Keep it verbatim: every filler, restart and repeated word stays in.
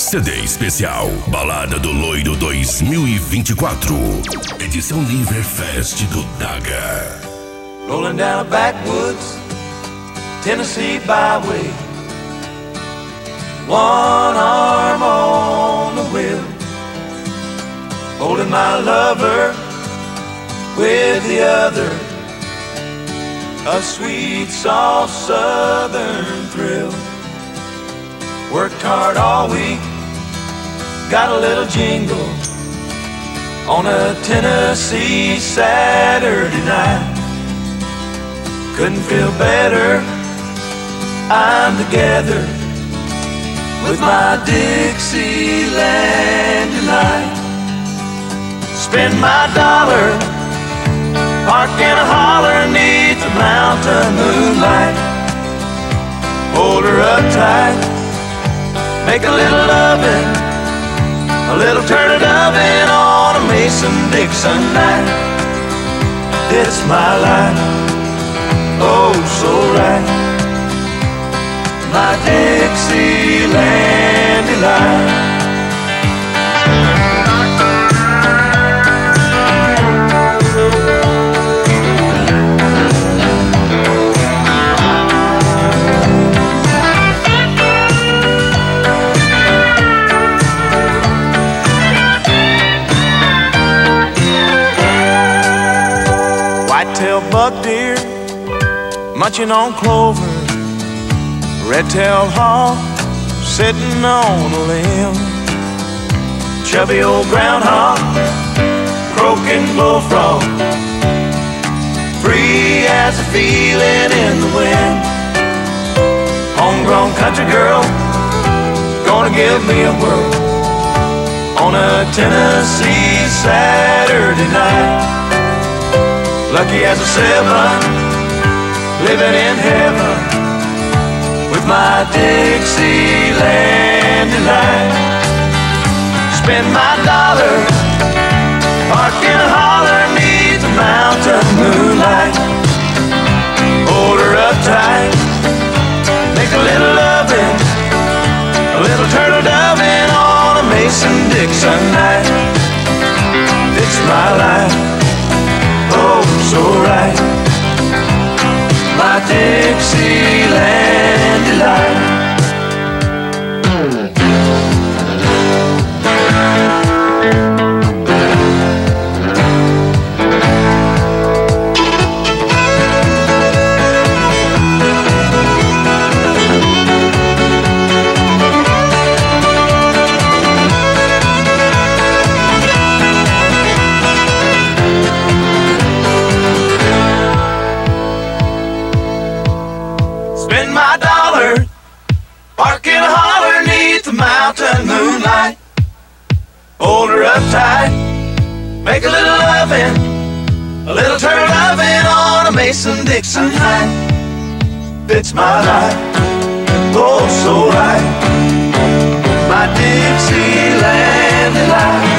C D especial Balada do Loiro dois mil e vinte e quatro. Edição Live Fest do Daga. Rolling down a backwoods Tennessee byway, one arm on the wheel, holding my lover with the other, a sweet, soft southern thrill. Worked hard all week, got a little jingle on a Tennessee Saturday night. Couldn't feel better, I'm together with my Dixieland delight. Spend my dollar, park in a holler neath the mountain moonlight. Hold her up tight, make a little lovin', a little turtle dovin' on a Mason-Dixon night. It's my life, oh so right, my Dixieland delight. White-tailed buck deer munching on clover, red-tailed hawk sitting on a limb, chubby old groundhog croaking bullfrog, free as a feeling in the wind. Homegrown country girl gonna give me a whirl on a Tennessee Saturday night. Lucky as a seven, living in heaven with my Dixieland delight. Spend my dollar, park in a holler neath the mountain moonlight. Hold her up tight, make a little lovin', a little turtle dovin' on a Mason-Dixon night. It's my life, oh so right, my Dixieland delight. Spend my dollar, park in a holler neath the mountain moonlight. Hold her up tight, make a little lovin', a little turtle lovin' on a Mason-Dixon night. Fits my life, oh so right, my Dixieland delight.